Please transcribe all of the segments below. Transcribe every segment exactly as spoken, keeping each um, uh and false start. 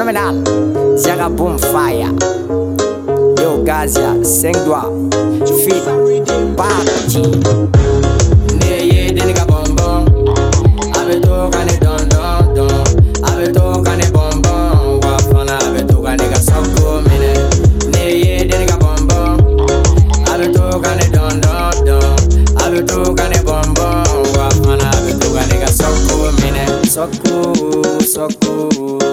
Criminal, Zaga Boom Fire, Yo Gazia, cinq doigts, Fit, Party. Neye deniga bonbon, abeto kane don don don, abeto kane bonbon, wafana abeto kane ga soko mine. Neye deniga bonbon, abeto kane don don don, abeto kane bonbon, wafana abeto kane ga soko mine. Soko, soko.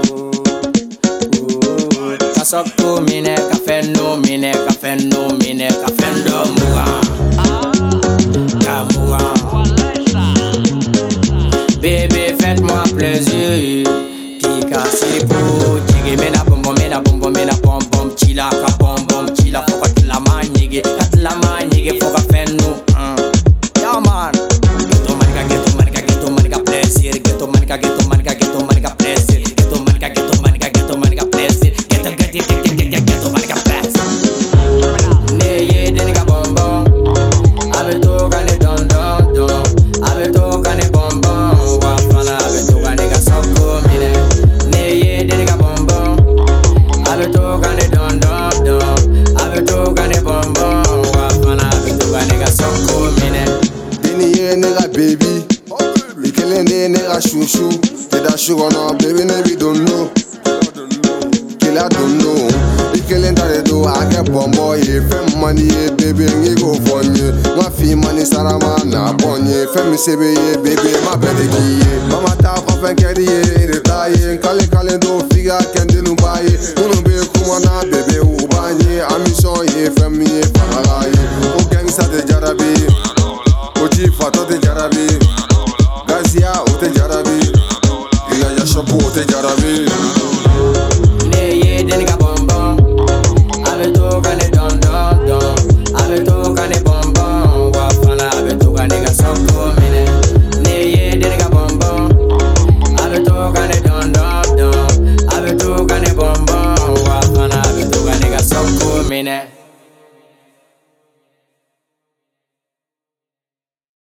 Soko mine, café no mine, café no mine, café no muga. Kamuga. Bébé, faites-moi plaisir. Kika sipo, chigi mena bom bom mena bom bom mena bom bom chila ka bom bom chila foka tla manige, tla manige foka fenno. Yeah man. Geto manika, geto manika, geto manika plaisir, geto manika, geto manika, geto manika plaisir, geto manika, geto manika, geto manika plaisir. Baby, you killing the nigga shoo shoo. Get that sugar now, baby, maybe don't know. Kill I don't know. You killing that they do, I get bomb boy. Fem money, baby, you go for you. My fee money, Sarama, na bonye. Fem say, baby, my baby, mama talk up and carry it. Retire, calling, calling, don't figure, can't do buy it. Uno be kumana, baby, who buy it. I'm sure you, fem me, family. Who gangsta the jarabi? Oji fato te jarabi, Gazia ote jarabi, Iya ya shopu ote jarabi. Neye deniga bonbon, abeto kane don don don, abeto kane bonbon, wafana abeto kane ga soko mine. Neye deniga bonbon, abeto kane don don don, abeto kane bonbon, wafana abeto kane ga soko mine.